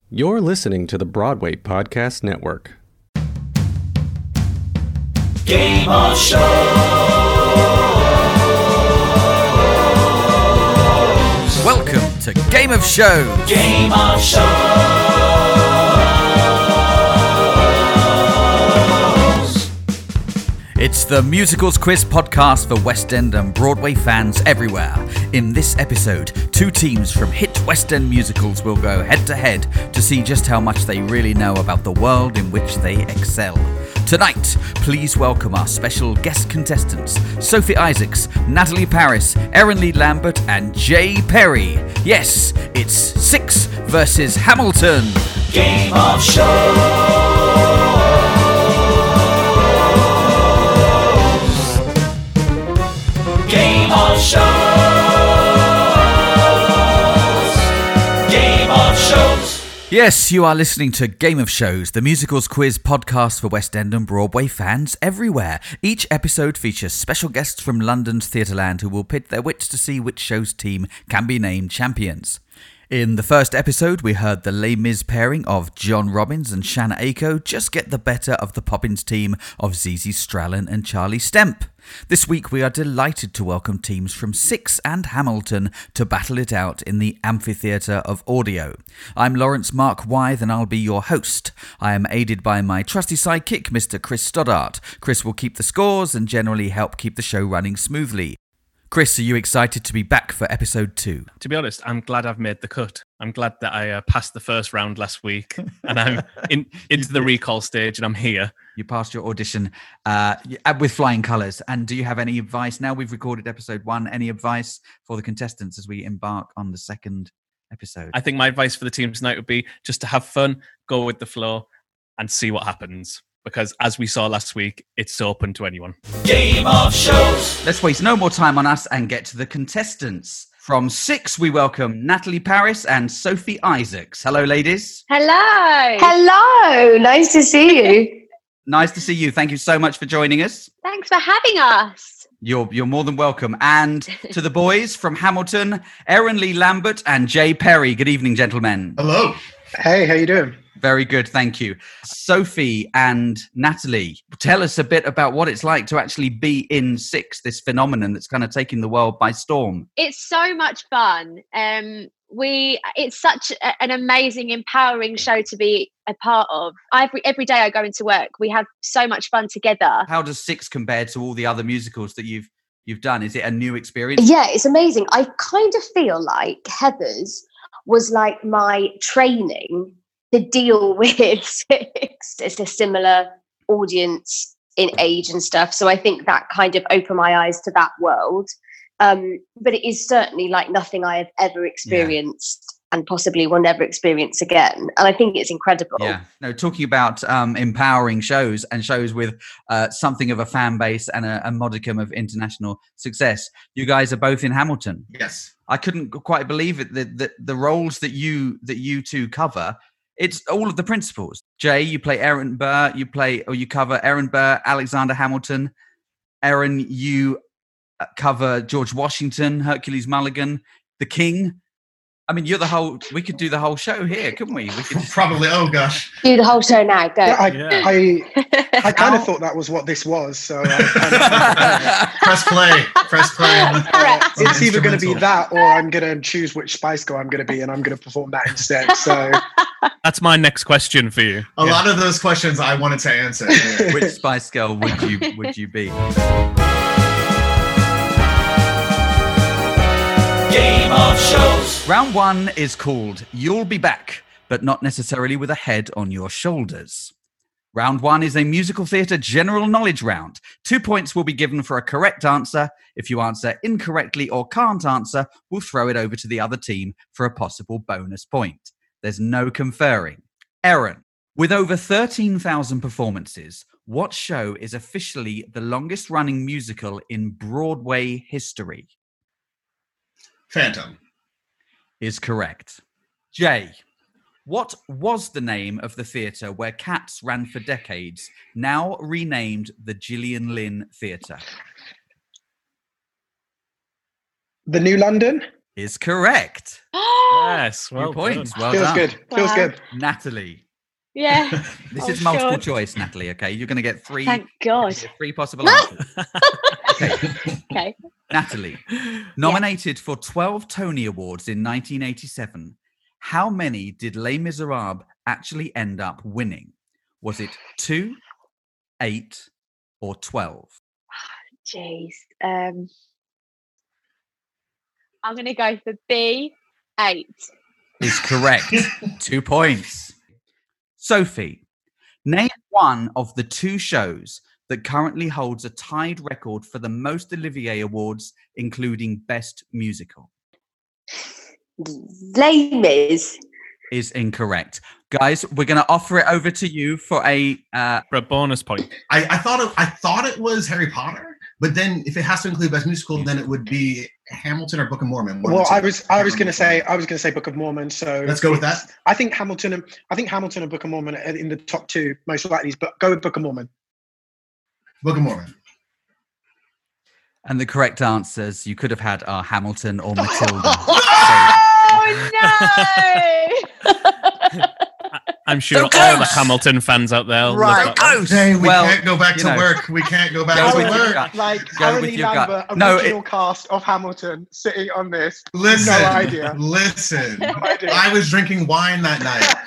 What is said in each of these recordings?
You're listening to the Broadway Podcast Network. Game of Shows. Welcome to Game of Shows. Game of Shows. It's the Musicals Quiz podcast for West End and Broadway fans everywhere. In this episode, two teams from hit West End musicals will go head-to-head to see just how much they really know about the world in which they excel. Tonight, please welcome our special guest contestants, Sophie Isaacs, Natalie Paris, Erin Lee Lambert, and Jay Perry. Yes, it's Six versus Hamilton. Game of Shows. Game of Shows. Game of Shows. Yes, you are listening to Game of Shows, the musicals quiz podcast for West End and Broadway fans everywhere. Each episode features special guests from London's Theatreland who will pit their wits to see which show's team can be named champions. In the first episode, we heard the Les Mis pairing of John Robbins and Shanna Aiko just get the better of the Poppins team of Zizi Strallen and Charlie Stemp. This week, we are delighted to welcome teams from Six and Hamilton to battle it out in the amphitheatre of audio. I'm Lawrence Mark Wythe and I'll be your host. I am aided by my trusty sidekick, Mr. Chris Stoddart. Chris will keep the scores and generally help keep the show running smoothly. Chris, are you excited to be back for episode 2? To be honest, I'm glad I've made the cut. I'm glad that I passed the first round last week and I'm into the recall stage and I'm here. You passed your audition with flying colours. And do you have any advice? Now we've recorded episode 1, any advice for the contestants as we embark on the second episode? I think my advice for the team tonight would be just to have fun, go with the flow and see what happens. Because as we saw last week, it's open to anyone. Game of Shows. Let's waste no more time on us and get to the contestants. From Six, we welcome Natalie Paris and Sophie Isaacs. Hello, ladies. Hello. Hello. Nice to see you. Nice to see you. Thank you so much for joining us. Thanks for having us. You're more than welcome. And to the boys from Hamilton, Erin Lee Lambert and Jay Perry. Good evening, gentlemen. Hello. Hey, how you doing? Very good, thank you. Sophie and Natalie, tell us a bit about what it's like to actually be in Six, this phenomenon that's kind of taking the world by storm. It's so much fun. It's such an amazing, empowering show to be a part of. Every day I go into work, we have so much fun together. How does Six compare to all the other musicals that you've done? Is it a new experience? Yeah, it's amazing. I kind of feel like Heathers was like my training to deal with Six. It's a similar audience in age and stuff. So I think that kind of opened my eyes to that world. But it is certainly like nothing I have ever experienced and possibly will never experience again. And I think it's incredible. Yeah. No, talking about empowering shows and shows with something of a fan base and a modicum of international success. You guys are both in Hamilton. Yes. I couldn't quite believe it. The roles that you two cover, it's all of the principals. Jay, you play Aaron Burr. You cover Aaron Burr, Alexander Hamilton. Erin, you cover George Washington, Hercules Mulligan, the King. I mean, we could do the whole show here, couldn't we? We could probably. Oh gosh. Do the whole show now. Go. Yeah, I kind of thought that was what this was. So Press play. It's either going to be that, or I'm going to choose which Spice Girl I'm going to be, and I'm going to perform that instead. So That's my next question for you. A lot of those questions I wanted to answer. Which Spice Girl would you be? Game of Shows. Round 1 is called You'll Be Back, but not necessarily with a head on your shoulders. Round 1 is a musical theatre general knowledge round. 2 points will be given for a correct answer. If you answer incorrectly or can't answer, we'll throw it over to the other team for a possible bonus point. There's no conferring. Erin, with over 13,000 performances, what show is officially the longest running musical in Broadway history? Phantom. Is correct. Jay, what was the name of the theatre where Cats ran for decades, now renamed the Gillian Lynne Theatre? the New London. is correct. Yes, 2 well points. done. Well Feels done. good. Feels Wow. good. Natalie. Yeah. This Oh, is multiple God. choice, Natalie. Okay, you're going to get three. Thank God. Three possible answers. Okay, Okay. Natalie. Nominated for 12 Tony Awards in 1987, how many did Les Miserables actually end up winning? Was it 2, 8, or 12? Jeez. I'm going to go for B8. Is correct. 2 points. Sophie, name one of the 2 shows that currently holds a tied record for the most Olivier Awards, including Best Musical. Les Mis. Is incorrect. Guys, we're going to offer it over to you for a... For a bonus point. I thought it was Harry Potter, but then if it has to include Best Musical, then it would be Hamilton or Book of Mormon. Well, I was going to say Book of Mormon. So Let's go with that. I think Hamilton and Book of Mormon are in the top 2 most likely, but go with Book of Mormon. Book of Mormon. And the correct answers you could have had are Hamilton or Matilda. Oh, no! I'm sure So all the close. Hamilton fans out there love Right. that one. Close. Hey, we Well, can't go back you to know. work. We can't go back Go to with your work. gut. Like Go Aaron with E. your gut. Lambert, No, original cast of Hamilton, sitting on this. Listen, No idea. listen. No idea. I was drinking wine that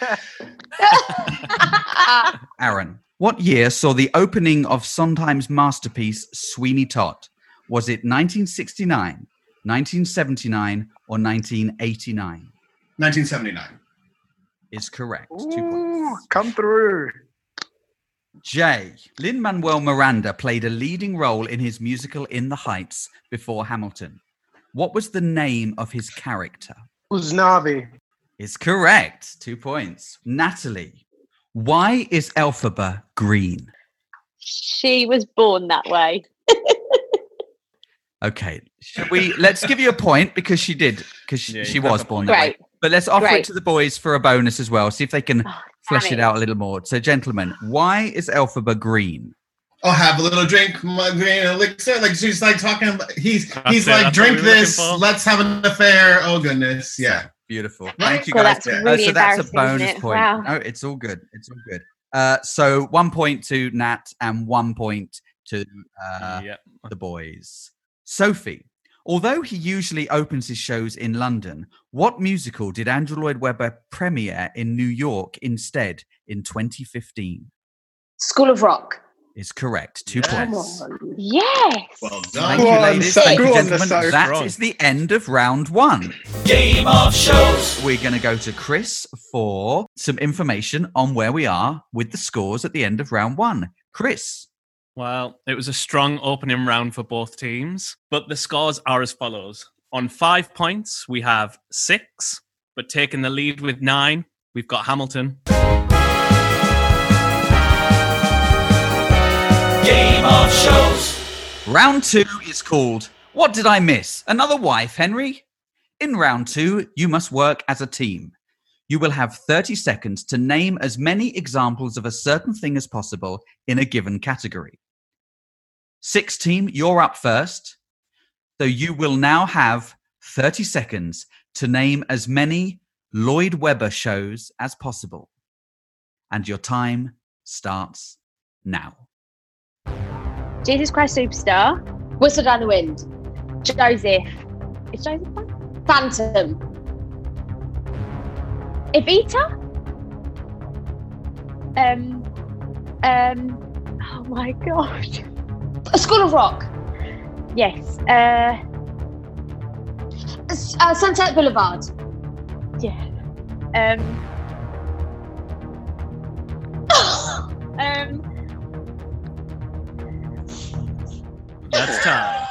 night. Aaron, what year saw the opening of Sondheim's masterpiece Sweeney Todd? Was it 1969, 1979, or 1989? 1979. Is correct. 2 Ooh, points. come through. Jay, Lin-Manuel Miranda played a leading role in his musical In the Heights before Hamilton. What was the name of his character? Uznavi. Is correct. 2 points. Natalie, why is Elphaba green? She was born that way. Okay, let's give you a point because she did, because Yeah, she you got was the born point. that way. Great. But let's offer it Great. to the boys for a bonus as well. See if they can Oh, flesh damn it out a little more. So, gentlemen, why is Elphaba green? Oh, have a little drink, my green elixir. Like she's like talking about. He's That's like, it, that's drink what we were this. looking for. Let's have an affair. Oh goodness, yeah. Beautiful. Thank you Well, guys. that's really So that's a embarrassing, bonus isn't it? point. Wow. No, it's all good. It's all good. So 1 point to Nat and 1 point to Yep. the boys. Sophie, although he usually opens his shows in London, what musical did Andrew Lloyd Webber premiere in New York instead in 2015? School of Rock. Is correct. 2 Come points. on. Yes. Well Thank done. you, Go on, ladies. Sophie. Thank you, Go on, gentlemen. Sophie. That Strong. is the end of round 1. Game of shows. We're going to go to Chris for some information on where we are with the scores at the end of round 1. Chris. Well, it was a strong opening round for both teams, but the scores are as follows. On 5 points, we have 6, but taking the lead with 9, we've got Hamilton. Game of shows. Round 2 is called What Did I Miss? Another wife, Henry? In round 2, you must work as a team. You will have 30 seconds to name as many examples of a certain thing as possible in a given category. 6 team, you're up first. So you will now have 30 seconds to name as many Lloyd Webber shows as possible. And your time starts now. Jesus Christ Superstar. Whistle Down the Wind. Joseph. Is Joseph one? Phantom. Evita? Oh my god. A School of Rock. Yes. Sunset Boulevard. Yeah. That's time.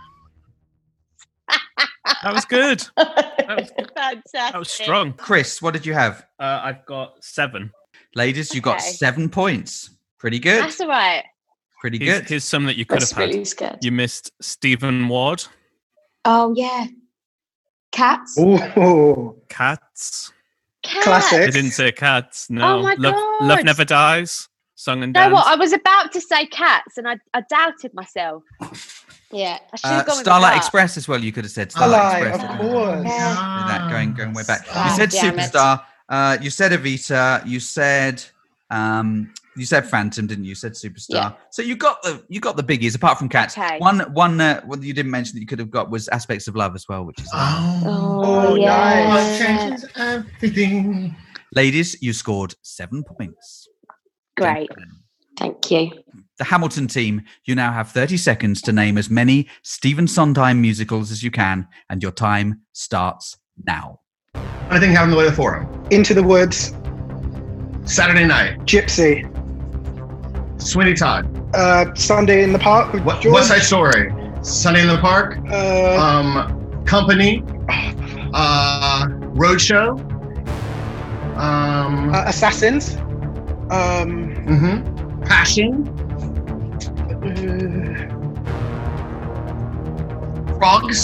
That was good. Fantastic. That was strong. Chris, what did you have? I've got 7. Ladies, you got Okay. 7 points. Pretty good. That's all right. Pretty Here's, good. here's some that you could That's have had. really scared. You missed Stephen Ward, Oh yeah. Cats. Ooh, Cats. Cat. classic. I didn't say Cats. No. Oh my Love God. Never Dies. Song and You know Dance. what? I was about to say cats, and I doubted myself. Yeah, I should have gone with Starlight that. Express as well. You could have said Starlight Starlight, Express. of course. Yeah. That going way back. Ah, You said damn it. Superstar. You said Evita. You said Phantom, didn't you? You said Superstar. Yeah. So you got the biggies apart from Cats. Okay. One you didn't mention that you could have got was Aspects of Love as well, which is Oh, yeah. nice. Changes everything. ladies. You scored 7 points. Great. Thank you. The Hamilton team, you now have 30 seconds to name as many Stephen Sondheim musicals as you can, and your time starts now. Anything happened the way to the Forum? Into the Woods, Saturday Night. Gypsy, Sweeney Todd. Sunday in the Park with George. West Side Story. Sunday in the Park. Company. Roadshow. Assassins. Passion. Frogs.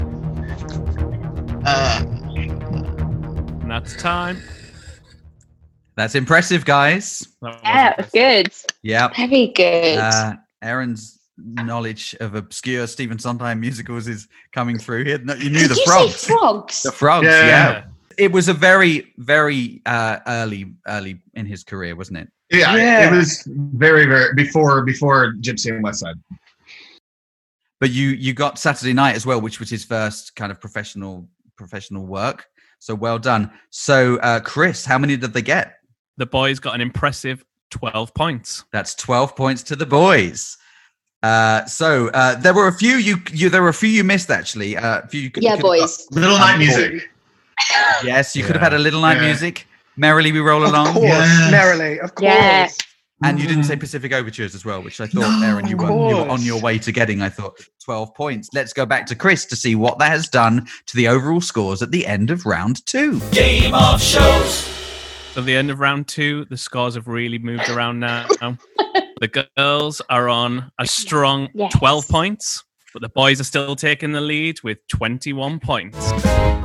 And that's time. That's impressive, guys. Yeah, good. Yeah. Very good. Aaron's knowledge of obscure Stephen Sondheim musicals is coming through here. No, you knew Did the you Frogs. say frogs? The Frogs, Yeah. yeah. It was a very, very early in his career, wasn't it? Yeah, it was very, very before Gypsy and West Side. But you got Saturday Night as well, which was his first kind of professional work. So well done. So Chris, how many did they get? The boys got an impressive 12 points. That's 12 points to the boys. So there were a few you missed actually. Boys. Little Night Music. Yes, you could have had a Little Night Music. Merrily We Roll Along. Of course, Yes. Merrily, of course. Yeah. And you didn't say Pacific Overtures as well, which I thought, Aaron, you were on your way to getting, I thought, 12 points. Let's go back to Chris to see what that has done to the overall scores at the end of round 2. Game of Shows. So at the end of round 2, the scores have really moved around now. The girls are on a strong 12 points, but the boys are still taking the lead with 21 points.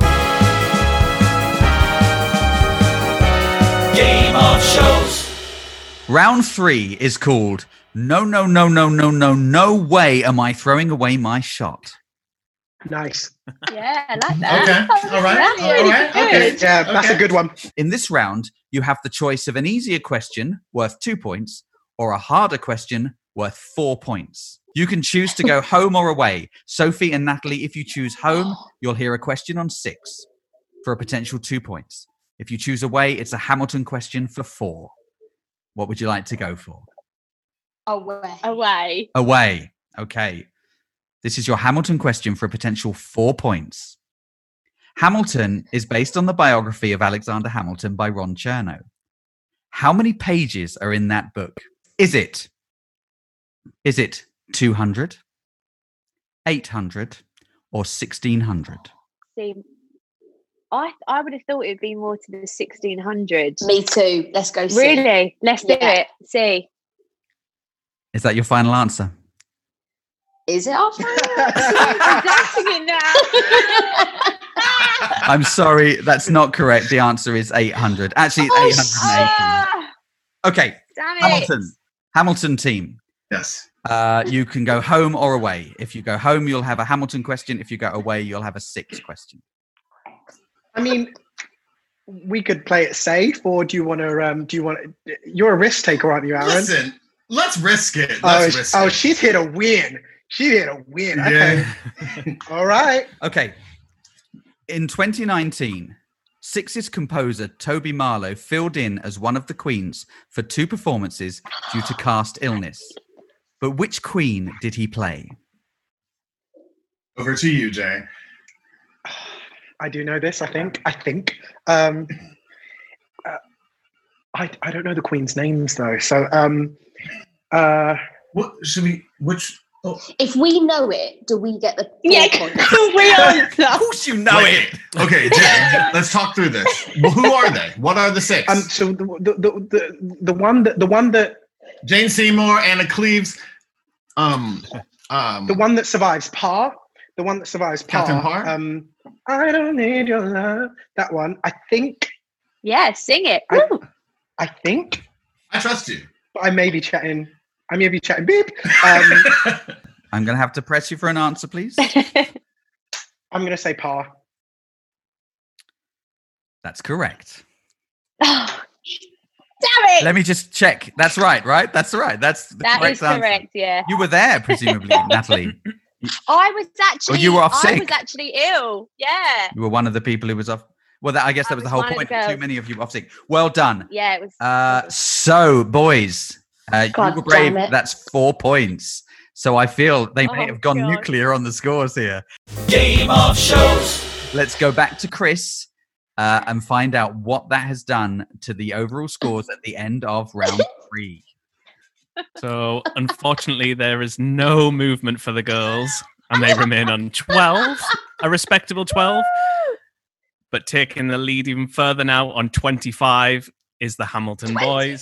Game of Shows. Round 3 is called No Way Am I Throwing Away My Shot. Nice. Yeah, I like that. Okay. All right. That's All really right. good. Okay. Yeah, that's a good one. In this round, you have the choice of an easier question worth 2 points or a harder question worth 4 points. You can choose to go home or away. Sophie and Natalie, if you choose home, you'll hear a question on 6 for a potential 2 points. If you choose away, it's a Hamilton question for 4. What would you like to go for? Away. Away. Okay. This is your Hamilton question for a potential 4 points. Hamilton is based on the biography of Alexander Hamilton by Ron Chernow. How many pages are in that book? Is it 200, 800, or 1600? See, I would have thought it'd be more to the 1600s. Me too. Let's go see. Really? Let's do it. See. Is that your final answer? Is it our Dancing it now. I'm sorry, that's not correct. The answer is 800. Actually, it's 880. Okay, Damn it. Hamilton team. Yes. You can go home or away. If you go home, you'll have a Hamilton question. If you go away, you'll have a 6 question. I mean, we could play it safe, or do you want to? You're a risk taker, aren't you, Aaron? Listen, let's risk it. Let's risk it. She's here to win. She's here to win. Okay. Yeah. All right. Okay. In 2019, Six's composer Toby Marlowe filled in as one of the queens for 2 performances due to cast illness. But which queen did he play? Over to you, Jay. I do know this. I think. I don't know the queen's names though. So What should we? Which? Oh. If we know it, do we get the points? Of course you know it. Okay, Jay. Let's talk through this. Well, who are they? What are the 6? So the one that Jane Seymour, Anna Cleves, the one that survives Parr. The one that survives Captain Parr? I don't need your love. That one. I think. Yeah, sing it. I think. I trust you. But I may be chatting. Beep. I'm going to have to press you for an answer, please. I'm going to say par. That's correct. Damn it! Let me just check. That's right? That's right. That's the That correct is answer. correct, yeah. You were there, presumably, Natalie. I was actually. you were off I sick. was actually ill. Yeah. You were one of the people who was off. Well, I guess that was the whole one of the point. Too girls. many of you were off sick. Well done. Yeah, it was. So, boys, you God were brave. damn it. That's 4 points. So I feel they may Oh, have gone God. nuclear on the scores here. Game of shows. Let's go back to Chris and find out what that has done to the overall scores at the end of round 3. So, unfortunately, there is no movement for the girls, and they remain on 12, a respectable 12. But taking the lead even further now on 25 is the Hamilton boys.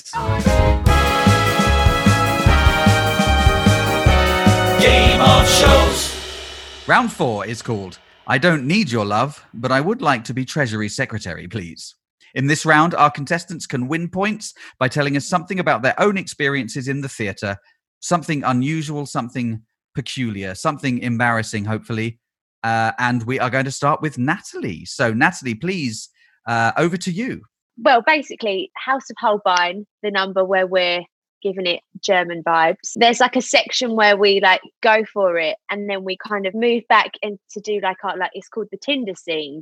Game of shows. Round 4 is called I Don't Need Your Love, but I Would Like to Be Treasury Secretary, Please. In this round, our contestants can win points by telling us something about their own experiences in the theatre, something unusual, something peculiar, something embarrassing, hopefully. And we are going to start with Natalie. So, Natalie, please, over to you. Well, basically, House of Holbein, the number where we're giving it German vibes. There's like a section where we like go for it, and then we kind of move back and to do like our it's called the Tinder scene.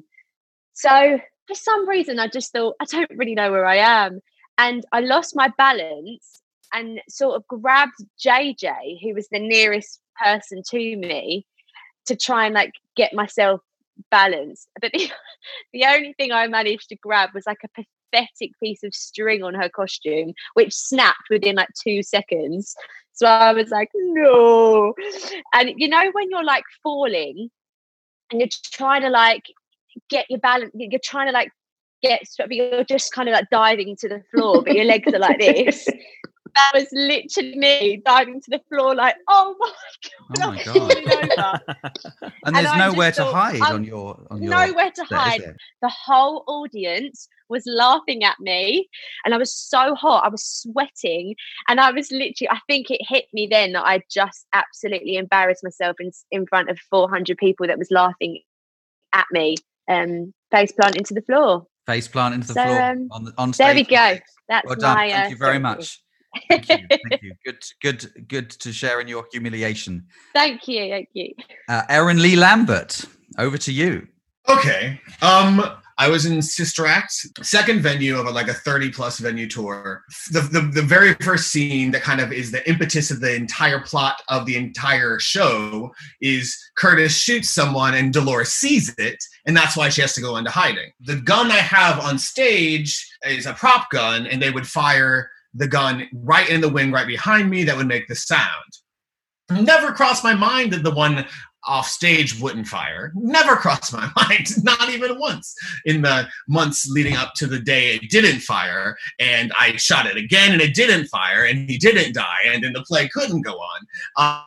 So for some reason, I just thought I don't really know where I am, and I lost my balance and sort of grabbed JJ, who was the nearest person to me, to try and like get myself balanced. But the only thing I managed to grab was like a pathetic piece of string on her costume, which snapped within like 2 seconds. So I was like, no. And you know, when you're like falling and you're trying to like get your balance, you're trying to like but you're just kind of like diving to the floor, but your legs are like this. That was literally me diving to the floor, like, oh my god, Oh my I'm God. falling over. And there's I nowhere just to thought, hide on your nowhere to set, is hide. there? The whole audience was laughing at me, and I was so hot. I was sweating, and I was literally, I think it hit me then that I just absolutely embarrassed myself in front of 400 people that was laughing at me, face plant into the floor. Face plant into the So, floor on stage. There we go. That's Well done. my. Thank you very story. much. Thank you. Thank you. Good to share in your humiliation. Thank you. Thank you. Erin Lee Lambert, over to you. Okay. I was in Sister Act, second venue of like a 30+ venue tour. The very first scene that kind of is the impetus of the entire plot of the entire show is Curtis shoots someone and Dolores sees it, and that's why she has to go into hiding. The gun I have on stage is a prop gun, and they would fire the gun right in the wing right behind me that would make the sound. Never crossed my mind that the one off stage wouldn't fire. Never crossed my mind, not even once in the months leading up to the day it didn't fire. And I shot it again and it didn't fire and he didn't die and then the play couldn't go on.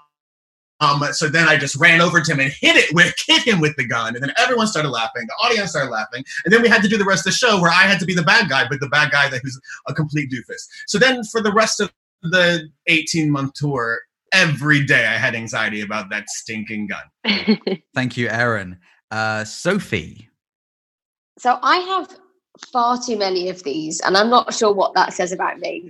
So then I just ran over to him and hit him with the gun, and then everyone started laughing. The audience started laughing, and then we had to do the rest of the show where I had to be the bad guy, but the bad guy who's a complete doofus. So then for the rest of the 18-month tour, every day I had anxiety about that stinking gun. Thank you, Erin. Sophie. So I have far too many of these, and I'm not sure what that says about me.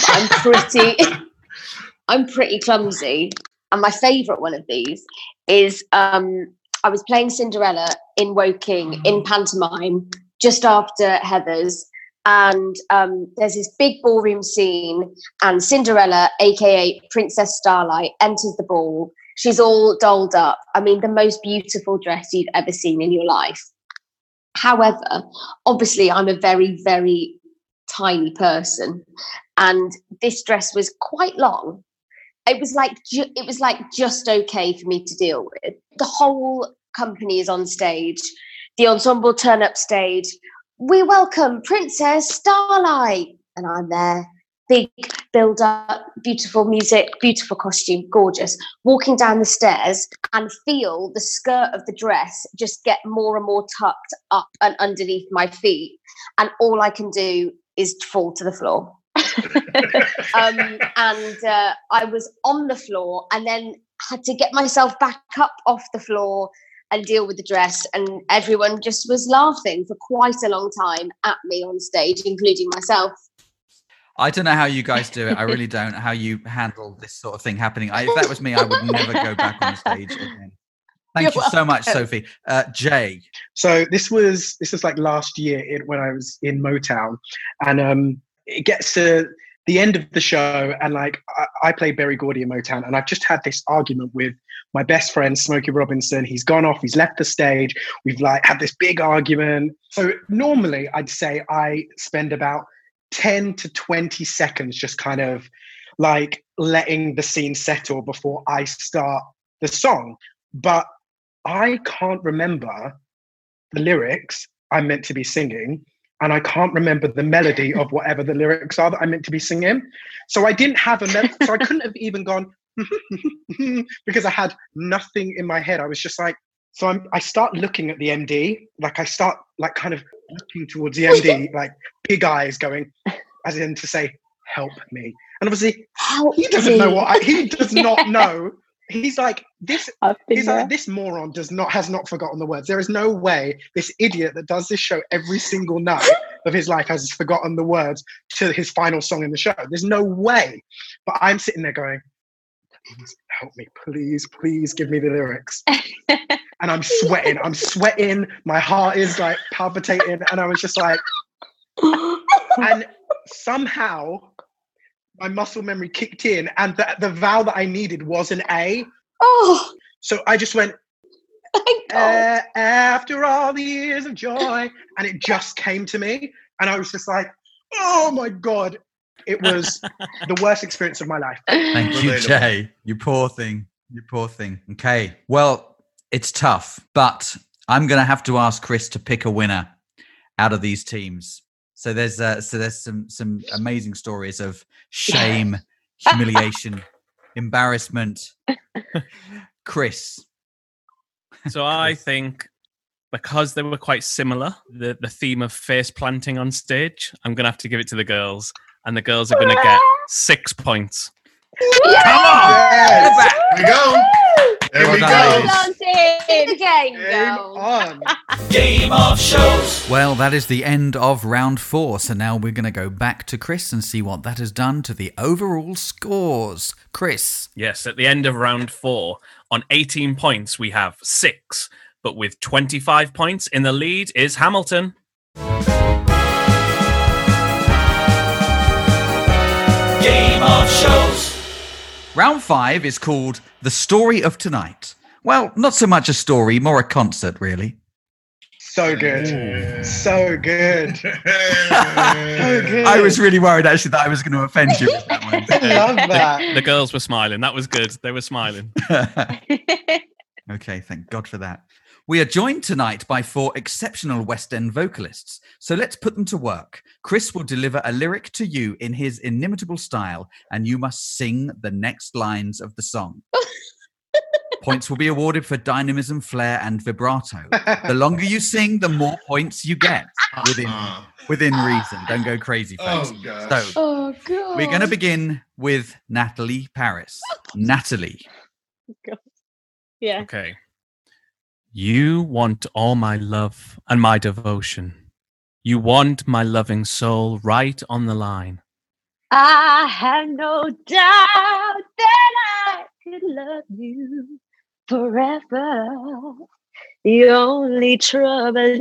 I'm pretty clumsy. And my favourite one of these is I was playing Cinderella in Woking in pantomime just after Heather's. And there's this big ballroom scene, and Cinderella, aka Princess Starlight, enters the ball. She's all dolled up. I mean, the most beautiful dress you've ever seen in your life. However, obviously, I'm a very, very tiny person, and this dress was quite long. It was like just okay for me to deal with. The whole company is on stage. The ensemble turn up stage. We welcome Princess Starlight. And I'm there. Big build up, beautiful music, beautiful costume, gorgeous. Walking down the stairs and feel the skirt of the dress just get more and more tucked up and underneath my feet. And all I can do is fall to the floor. I was on the floor, and then had to get myself back up off the floor and deal with the dress, and everyone just was laughing for quite a long time at me on stage, including myself. I don't know how you guys do it. I really don't. How you handle this sort of thing happening. If that was me, I would never go back on stage again. Thank you so much, Sophie. Jay. So this was like last year when I was in Motown, and it gets to the end of the show, and like I play Berry Gordy in Motown, and I've just had this argument with my best friend Smokey Robinson. He's gone off, he's left the stage. We've like had this big argument. So normally I'd say I spend about 10 to 20 seconds just kind of like letting the scene settle before I start the song. But I can't remember the lyrics I'm meant to be singing, and I can't remember the melody of whatever the lyrics are that I'm meant to be singing. So I didn't have a melody, so I couldn't have even gone because I had nothing in my head. I was just like, I start looking at the MD, like I start like kind of looking towards the MD, like big eyes going, as in to say, help me. And obviously, he doesn't know he does not know. He's like, this moron has not forgotten the words. There is no way this idiot that does this show every single night of his life has forgotten the words to his final song in the show. There's no way. But I'm sitting there going, please help me, please give me the lyrics. And I'm sweating, my heart is like palpitating, and I was just like, and somehow my muscle memory kicked in, and the vowel that I needed was an A. Oh, so I just went, after all the years of joy, and it just came to me, and I was just like, oh my God. It was the worst experience of my life. Thank you, Jay. You poor thing. Okay. Well, it's tough, but I'm going to have to ask Chris to pick a winner out of these teams. So there's some amazing stories of shame, humiliation, embarrassment. Chris. So I think because they were quite similar, the theme of face planting on stage, I'm going to have to give it to the girls. And the girls are going to get 6 points. Yes. Come on! Yes. There we go. There we go. Game of Shows. Well, that is the end of round 4. So now we're going to go back to Chris and see what that has done to the overall scores. Chris. Yes, at the end of round 4, on 18 points, we have 6. But with 25 points in the lead is Hamilton. Game of Shows. Round 5 is called The Story of Tonight. Well, not so much a story, more a concert, really. So good. So good. So good. I was really worried, actually, that I was going to offend you with that one. I love that. The girls were smiling. That was good. They were smiling. Okay, thank God for that. We are joined tonight by 4 exceptional West End vocalists, so let's put them to work. Chris will deliver a lyric to you in his inimitable style, and you must sing the next lines of the song. Points will be awarded for dynamism, flair, and vibrato. The longer you sing, the more points you get within reason. Don't go crazy, folks. Oh, God. We're going to begin with Natalie Paris. Natalie. God. Yeah. Okay. You want all my love and my devotion. You want my loving soul right on the line. I have no doubt that I could love you forever. The only trouble is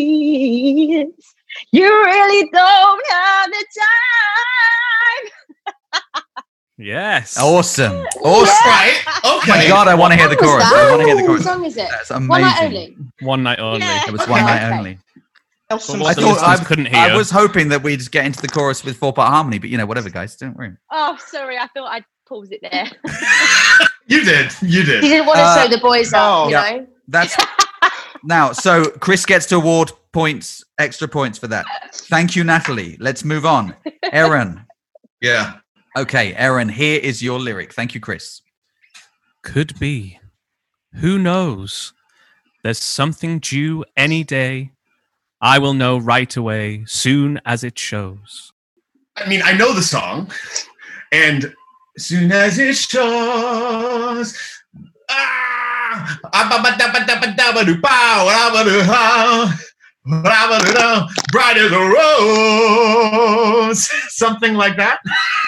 you really don't have the time. Yes. Awesome. Right. Okay. Oh my God, I want to hear the chorus. I want to hear the chorus. What song is it? That's amazing. One Night Only. One night only. Yeah. It was one night only. I couldn't hear. I was hoping that we'd get into the chorus with 4-part harmony, but whatever, guys, don't worry. Oh, sorry. I thought I'd pause it there. You did. He didn't want to show the boys up, know. That's now. So Chris gets to award points, extra points for that. Thank you, Natalie. Let's move on. Aaron. Yeah. Okay, Aaron, here is your lyric. Thank you, Chris. Could be. Who knows? There's something due any day. I will know right away, soon as it shows. I mean, I know the song, and soon as it shows, Bright as a rose. Something like that.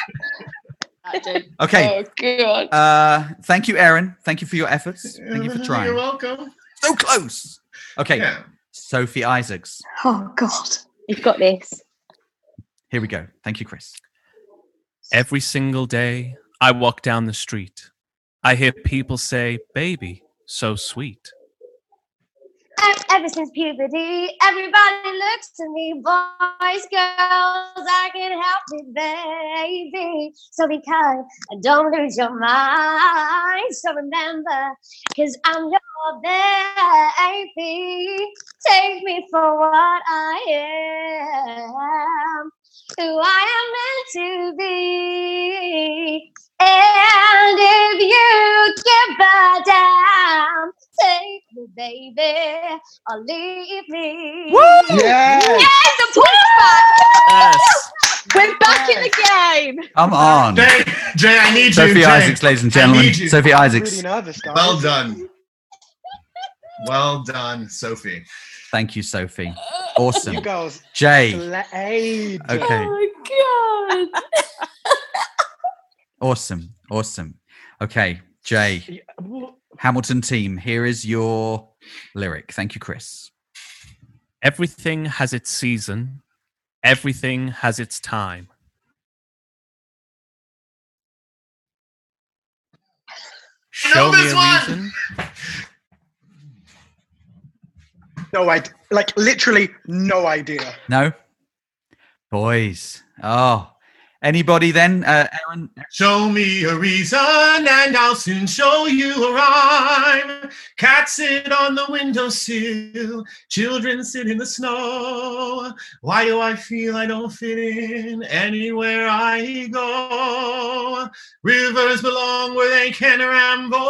Okay. Oh, God. Thank you, Aaron. Thank you for your efforts. Thank you for trying. You're welcome. So close. Okay. Yeah. Sophie Isaacs. Oh God. You've got this. Here we go. Thank you, Chris. Every single day I walk down the street, I hear people say, baby, so sweet. Ever since puberty, everybody looks to me, boys, girls, I can't help it, baby. So be kind and don't lose your mind. So remember, 'cause I'm your baby. Take me for what I am, who I am meant to be. And if you get back down, take me, baby, or leave me. Woo! Yeah. Yes, the point's back. Yes. We're back in the game. Come on. Jay, I need you. Sophie Jay. Isaacs, ladies and I gentlemen. need you. Sophie Isaacs. Really nervous, guys. Well done. Well done, Sophie. Thank you, Sophie. Awesome. You girls Jay. slayed. Okay. Oh, God. Awesome. Okay, Jay. Yeah, well, Hamilton team, here is your lyric. Thank you, Chris. Everything has its season. Everything has its time. Show me this a one. reason. no idea. Like literally no idea. No? Boys. Oh. Anybody then? Aaron? Show me a reason and I'll soon show you a rhyme. Cats sit on the windowsill, children sit in the snow. Why do I feel I don't fit in anywhere I go? Rivers belong where they can ramble.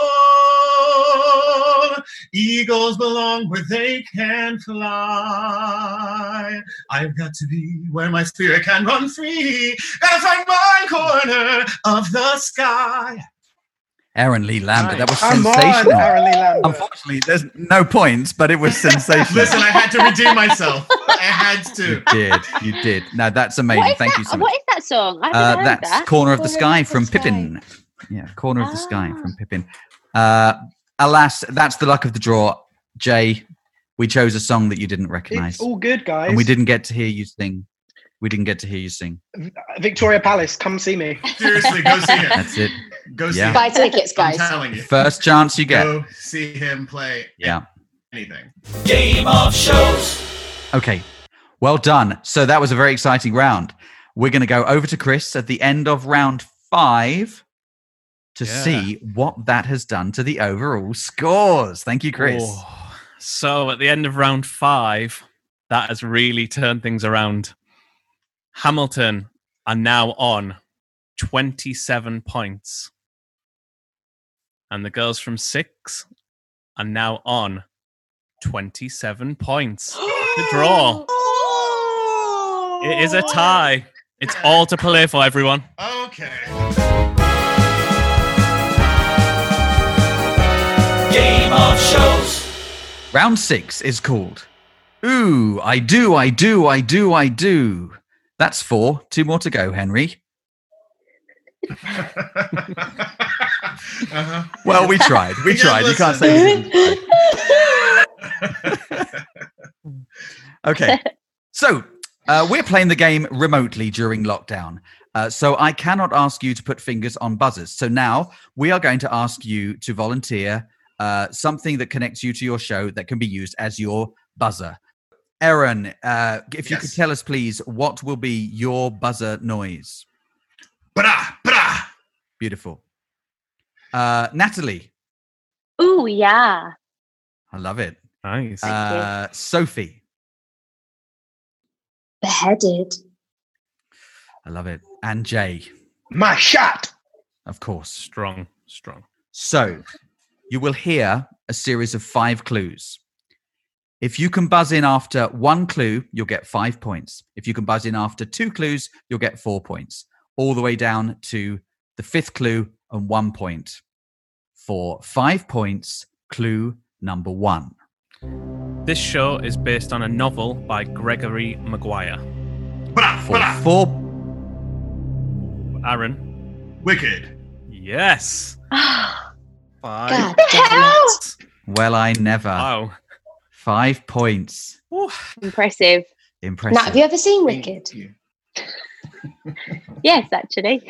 Eagles belong where they can fly. I've got to be where my spirit can run free. Gotta find my corner of the sky. Aaron Lee Lambert. That was Come on, sensational. Aaron Lee Lambert. Unfortunately, there's no points, but it was sensational. Listen, I had to redeem myself. I had to. You did. No, that's amazing. Thank you so much. What is that song? I haven't heard That's that. Corner of the Corner Sky of the from Sky. Pippin. Yeah, Corner of the Sky Ah. from Pippin. Alas, that's the luck of the draw. Jay, we chose a song that you didn't recognize. It's all good, guys. And we didn't get to hear you sing. Victoria Palace, come see me. Seriously, go see him. That's it. Go see Yeah. him. Buy tickets, I'm guys. telling you. First chance you get. Go see him play Yeah. anything. Game of Shows. Okay. Well done. So that was a very exciting round. We're going to go over to Chris at the end of round 5 to Yeah. see what that has done to the overall scores. Thank you, Chris. Oh. So at the end of round 5, that has really turned things around. Hamilton are now on 27 points. And the girls from 6 are now on 27 points. The draw. It is a tie. It's all to play for, everyone. Okay. Game of Shows. Round 6 is called Ooh, I Do. That's 4. 2 more to go, Henry. Uh-huh. Well, we tried. We Yeah, tried. You can't listen. say we didn't try. Okay. So we're playing the game remotely during lockdown. So I cannot ask you to put fingers on buzzers. So now we are going to ask you to volunteer something that connects you to your show that can be used as your buzzer. Aaron, if you Yes. could tell us, please, what will be your buzzer noise? Bra, bra. Beautiful. Natalie, Ooh, yeah. I love it. Nice. Sophie, Beheaded. I love it. And Jay, My shot. of course. Strong. So you will hear a series of 5 clues. If you can buzz in after 1 clue, you'll get 5 points. If you can buzz in after 2 clues, you'll get 4 points. All the way down to the 5th clue and 1 point. For 5 points, clue number 1. This show is based on a novel by Gregory Maguire. For 4... Aaron. Wicked. Yes. 5 God damn it. Well, I never. Wow. 5 points. Impressive. Impressive. Nat, have you ever seen Wicked? Thank you. Yes, actually.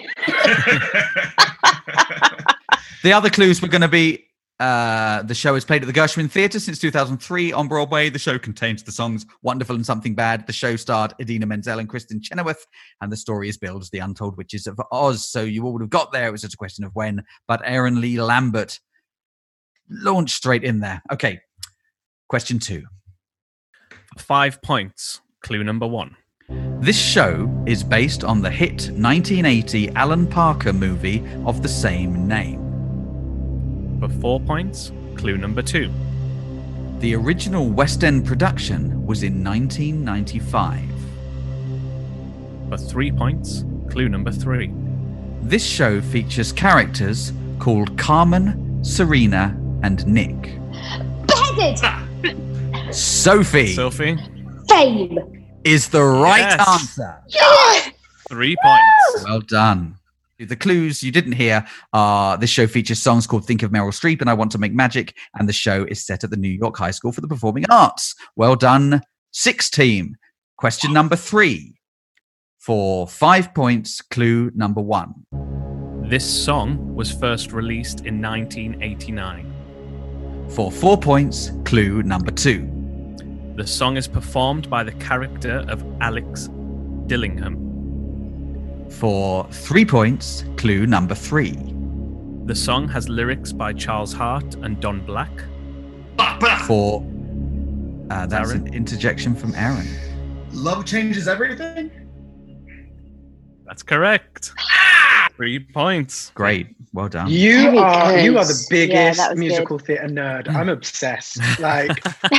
The other clues were going to be the show is played at the Gershwin Theatre since 2003 on Broadway. The show contains the songs Wonderful and Something Bad. The show starred Idina Menzel and Kristen Chenoweth, and the story is billed as The Untold Witches of Oz. So you all would have got there. It was just a question of when. But Aaron Lee Lambert launched straight in there. Okay, question 2. 5 points. Clue number 1. This show is based on the hit 1980 Alan Parker movie of the same name. For 4 points. Clue number 2. The original West End production was in 1995. For 3 points. Clue number 3. This show features characters called Carmen, Serena, and Nick. Beheaded! Sophie Sophie. Fame! is the right Yes. answer. Yeah! 3 points. Well done. The clues you didn't hear are this show features songs called Think of Meryl Streep and I Want to Make Magic, and the show is set at the New York High School for the Performing Arts. Well done, 6 team. Question number 3. For 5 points, clue number 1. This song was first released in 1989. For 4 points, clue number 2. The song is performed by the character of Alex Dillingham. For 3 points, clue number 3. The song has lyrics by Charles Hart and Don Black. For that's Aaron? an interjection from Aaron. Love changes everything. That's correct. 3 points. Great, well done. You Very are good. the Yeah, biggest that was musical theatre nerd. I'm obsessed. Like,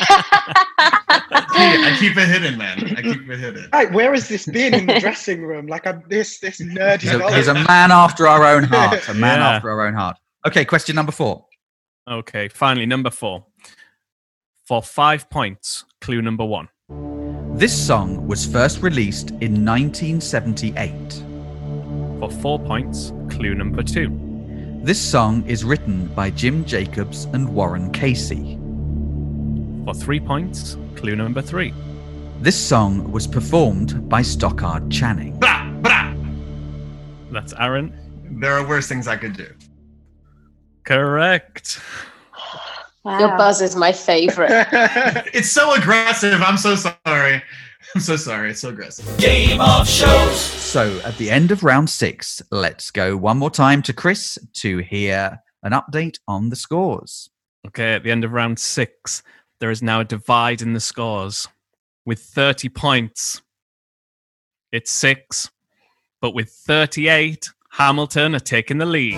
I keep it hidden, man. I keep it hidden. like, where has this been in the dressing room? Like, I'm this nerdy. He's a man after our own heart. A man Yeah. after our own heart. Okay, question number 4. Okay, finally, number 4. For 5 points, clue number 1. This song was first released in 1978. For 4 points, clue number 2. This song is written by Jim Jacobs and Warren Casey. For 3 points, clue number 3. This song was performed by Stockard Channing. Blah, blah. That's Aaron. There are worse things I could do. Correct. Wow. Your buzz is my favourite. It's so aggressive. I'm so sorry. I'm so sorry. It's so aggressive. Game of shows. So at the end of round 6, let's go one more time to Chris to hear an update on the scores. Okay, at the end of round 6, there is now a divide in the scores. With 30 points, it's 6. But with 38, Hamilton are taking the lead.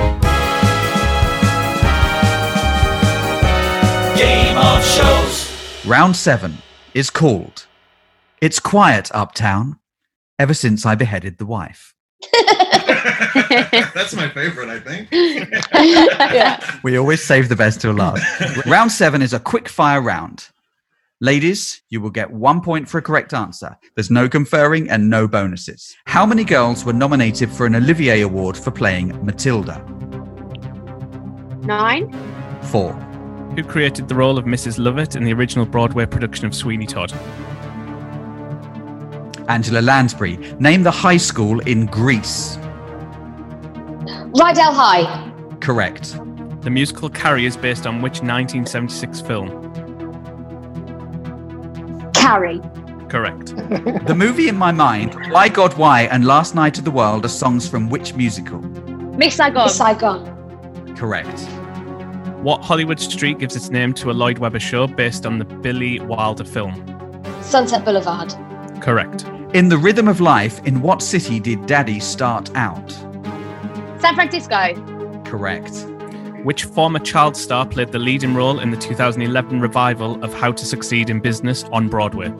Game of shows. Round 7 is called It's Quiet Uptown, Ever Since I Beheaded the Wife. That's my favorite, I think. Yeah. We always save the best till last. Round 7 is a quick fire round. Ladies, you will get 1 point for a correct answer. There's no conferring and no bonuses. How many girls were nominated for an Olivier Award for playing Matilda? 9. 4. Who created the role of Mrs. Lovett in the original Broadway production of Sweeney Todd? Angela Lansbury. Name the high school in Greece. Rydell High. Correct. The musical Carrie is based on which 1976 film? Carrie. Correct. The movie in my mind, Why God Why and Last Night of the World are songs from which musical? Miss Saigon. Saigon. Correct. What Hollywood street gives its name to a Lloyd Webber show based on the Billy Wilder film? Sunset Boulevard. Correct. In The Rhythm of Life, in what city did Daddy start out? San Francisco. Correct. Which former child star played the leading role in the 2011 revival of How to Succeed in Business on Broadway?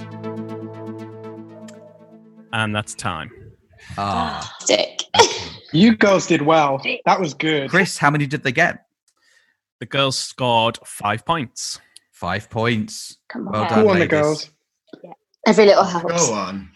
And that's time. Ah, Stick. You girls did well. That was good. Chris, how many did they get? The girls scored 5 points. 5 points. Come on. Well Go done, Go on, the ladies. girls. Every little helps. Go on.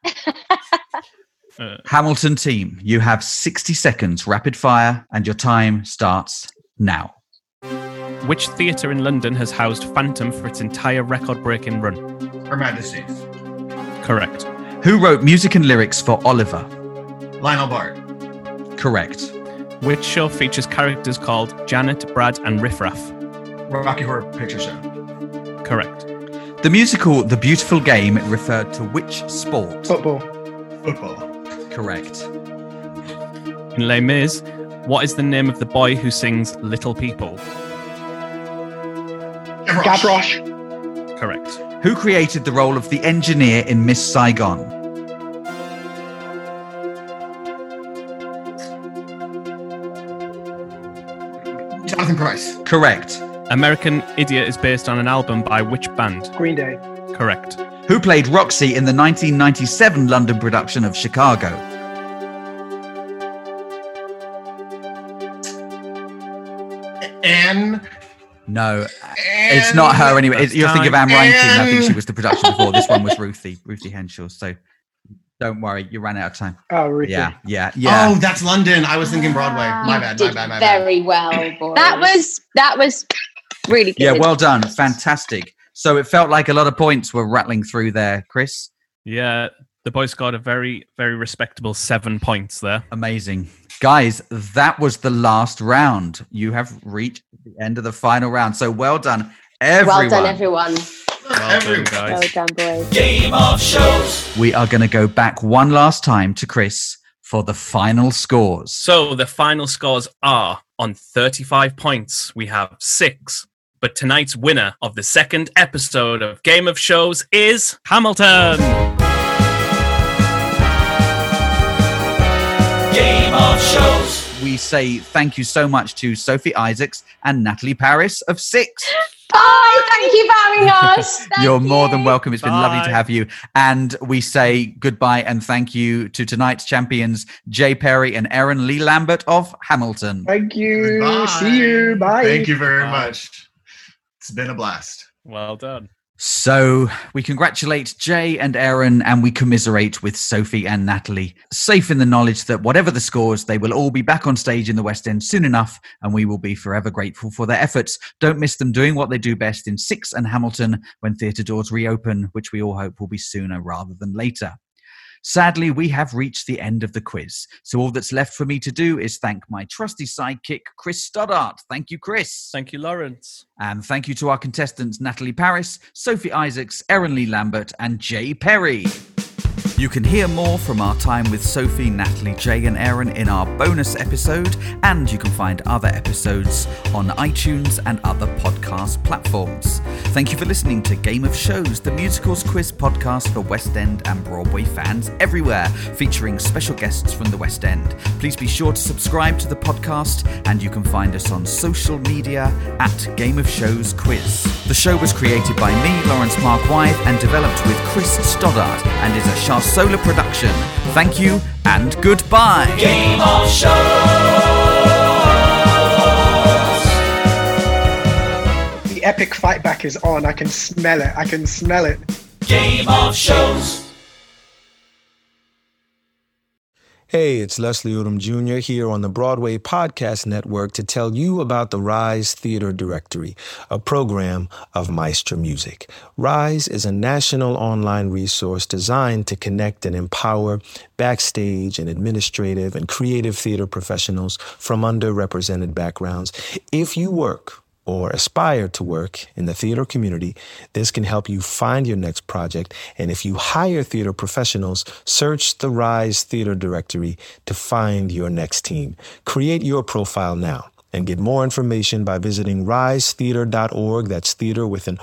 Hamilton team, you have 60 seconds rapid fire and your time starts now. Which theatre in London has housed Phantom for its entire record-breaking run? Her Majesty's. Correct. Who wrote music and lyrics for Oliver? Lionel Bart. Correct. Which show features characters called Janet, Brad, and Riff Raff? Rocky Horror Picture Show. Correct. The musical The Beautiful Game referred to which sport? Football. Football. Correct. In Les Mis, what is the name of the boy who sings Little People? Gavroche. Correct. Who created the role of the engineer in Miss Saigon? Jonathan Price. Correct. American Idiot is based on an album by which band? Green Day. Correct. Who played Roxy in the 1997 London production of Chicago? Anne. No, it's not her anyway. You're thinking of Anne Reinking. I think she was the production before. This one was Ruthie Henshaw. So don't worry, you ran out of time. Oh, Ruthie. Yeah. Oh, that's London. I was thinking Broadway. My bad. Very well, boys. That was really good. Yeah, well done. Fantastic. So it felt like a lot of points were rattling through there, Chris. Yeah, the boys got a very, very respectable 7 points there. Amazing. Guys, that was the last round. You have reached the end of the final round. So well done, everyone. Well done, everyone. Well done, guys. Well done, boys. Game of Shows. We are going to go back one last time to Chris for the final scores. So the final scores are on 35 points. We have 6. But tonight's winner of the second episode of Game of Shows is Hamilton. Game of Shows. We say thank you so much to Sophie Isaacs and Natalie Paris of 6. Bye. Thank you for having us. You're more than welcome. It's been lovely to Bye. have you. And we say goodbye and thank you to tonight's champions, Jay Perry and Erin Lee Lambert of Hamilton. Thank you. Goodbye. See you. Bye. Thank you very Bye. much. It's been a blast. Well done. So we congratulate Jay and Erin and we commiserate with Sophie and Natalie, safe in the knowledge that whatever the scores, they will all be back on stage in the West End soon enough and we will be forever grateful for their efforts. Don't miss them doing what they do best in Six and Hamilton when theatre doors reopen, which we all hope will be sooner rather than later. Sadly, we have reached the end of the quiz. So all that's left for me to do is thank my trusty sidekick, Chris Stoddart. Thank you, Chris. Thank you, Lawrence. And thank you to our contestants, Natalie Paris, Sophie Isaacs, Erin Lee Lambert, and Jay Perry. You can hear more from our time with Sophie, Natalie, Jay, and Erin in our bonus episode, and you can find other episodes on iTunes and other podcast platforms. Thank you for listening to Game of Shows, the musicals quiz podcast for West End and Broadway fans everywhere, featuring special guests from the West End. Please be sure to subscribe to the podcast, and you can find us on social media at Game of Shows Quiz. The show was created by me, Lawrence Mark Wythe, and developed with Chris Stoddart, and is a Shah Solar production. Thank you and goodbye. Game of Shows. The epic fight back is on. I can smell it. Game of Shows. Hey, it's Leslie Odom Jr. here on the Broadway Podcast Network to tell you about the Rise Theater Directory, a program of Maestro Music. Rise is a national online resource designed to connect and empower backstage and administrative and creative theater professionals from underrepresented backgrounds. If you work or aspire to work in the theater community, this can help you find your next project. And if you hire theater professionals, search the Rise Theater Directory to find your next team. Create your profile now and get more information by visiting risetheater.org. That's theater with an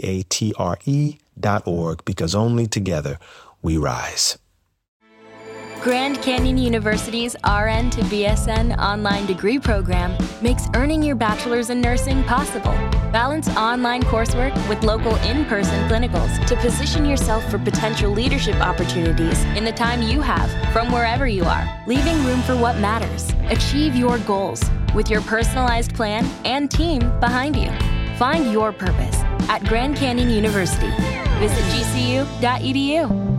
RERISETHEATRE.org, because only together we rise. Grand Canyon University's RN to BSN online degree program makes earning your bachelor's in nursing possible. Balance online coursework with local in-person clinicals to position yourself for potential leadership opportunities in the time you have from wherever you are, leaving room for what matters. Achieve your goals with your personalized plan and team behind you. Find your purpose at Grand Canyon University. Visit gcu.edu.